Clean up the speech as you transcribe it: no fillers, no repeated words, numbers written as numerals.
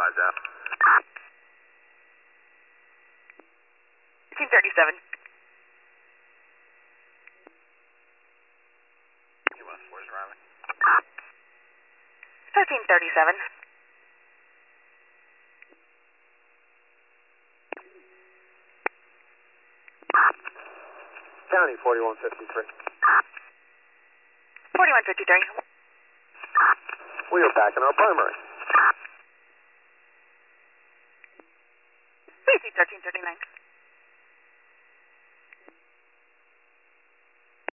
Advise out. 1337. US 4 is driving. 1337. County 4153. 4153. We are back in our primary. BC 1339.